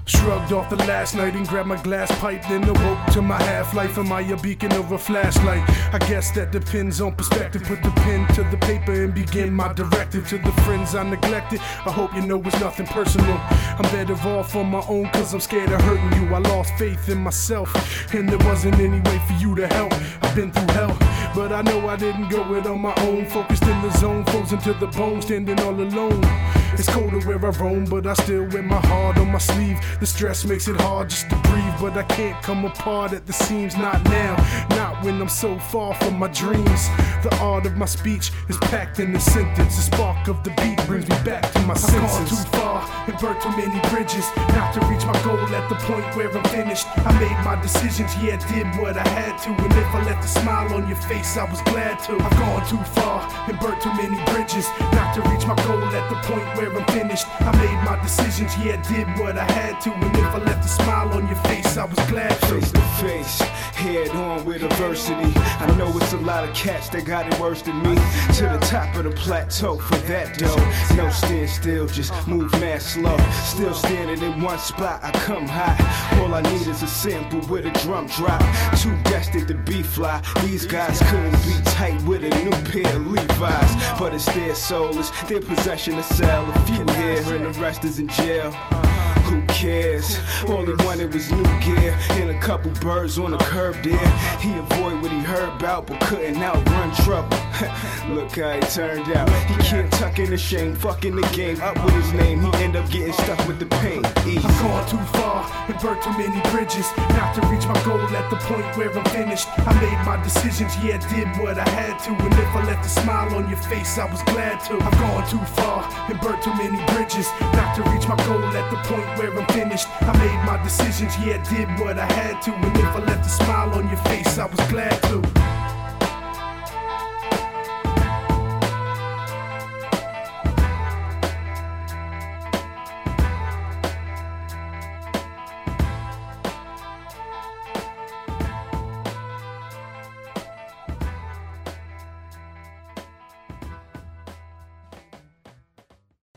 Shrugged off the last night and grabbed my glass pipe, then awoke to my half-life. Am I a beacon or a flashlight? I guess that depends on perspective. Put the pen to the paper and begin my directive to the friends I neglected. I hope you know it's nothing personal. I'm better off on my own cause I'm scared of hurting you. I lost faith in myself and there wasn't any way for you to help. I've been through hell, but I know I didn't go it on my own. Focused in the zone, frozen to the bone, standing all alone. It's colder where I roam, but I still wear my heart on my sleeve. The stress makes it hard just to breathe, but I can't come apart at the seams. Not now, not when I'm so far from my dreams. The art of my speech is packed in the sentence. The spark of the beat brings me back to my senses. I've gone too far and burnt too many bridges, not to reach my goal at the point where I'm finished. I made my decisions, yeah, did what I had to, and if I left a smile on your face, I was glad to. I've gone too far and burnt too many bridges, not to reach my goal at the point where I'm finished. I made my decisions, yeah, did what I had to, and if I left a smile on your face, I was glad to. Face to face, head on with adversity. I know it's a lot of cats that got it worse than me. To the top of the plateau for that dough. No stand still, just move mad slow. Still standing in one spot, I come high. All I need is a sample with a drum drop. Too destined to be fly. These guys couldn't be tight with a new pair of Levi's, but it's their soul, it's their possession to sell. A few here and the rest is in jail. Who cares? All he wanted was new gear and a couple birds on the curb there. He avoided what he heard about, but couldn't outrun trouble. Look how he turned out. He can't tuck in the shame, fucking the game up with his name. He end up getting stuck with the pain. Easy. I've gone too far and burnt too many bridges, not to reach my goal at the point where I'm finished. I made my decisions, yeah, did what I had to, and if I left a smile on your face, I was glad to. I've gone too far and burnt too many bridges, not to reach my goal at the point where I'm finished. I made my decisions, yeah, did what I had to, and if I left a smile on your face, I was glad